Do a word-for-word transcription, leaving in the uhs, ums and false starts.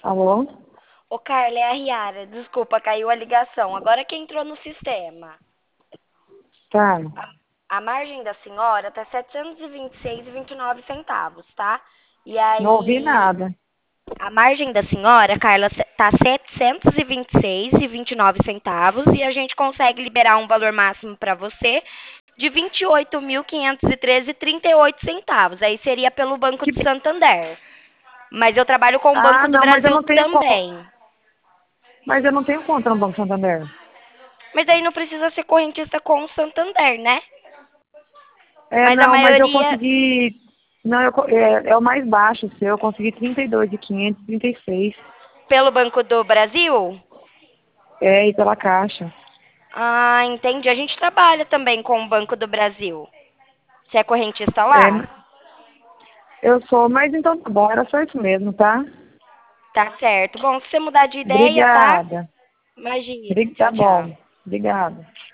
Alô? Ô, Carla, é a Riara. Desculpa, caiu a ligação. Agora que entrou no sistema. Tá. A margem da senhora tá setecentos e vinte e seis e vinte e nove centavos, tá? E Não ouvi aí, nada. a margem da senhora, Carla, tá setecentos e vinte e seis e vinte e nove centavos e a gente consegue liberar um valor máximo para você de vinte e oito mil quinhentos e treze e trinta e oito centavos. Aí seria pelo Banco Que... de Santander. Mas eu trabalho com o Ah, Banco do não, mas eu Brasil não tenho conta. também. Mas eu não tenho conta no Banco Santander. Mas aí não precisa ser correntista com o Santander, né? É, Mas a não, mas eu maioria consegui. Não, eu, co- é, é o mais baixo seu. Eu consegui trinta e dois de quinhentos e trinta e seis. pelo Banco do Brasil? É, e pela Caixa. Ah, entendi. A gente trabalha também com o Banco do Brasil. Você é correntista É, lá? eu sou, mas então tá bom, era só isso mesmo, tá? Tá certo. Bom, se você mudar de ideia, tá? Obrigada. Imagina. Obri- Tá Tchau, tchau. bom. Obrigada.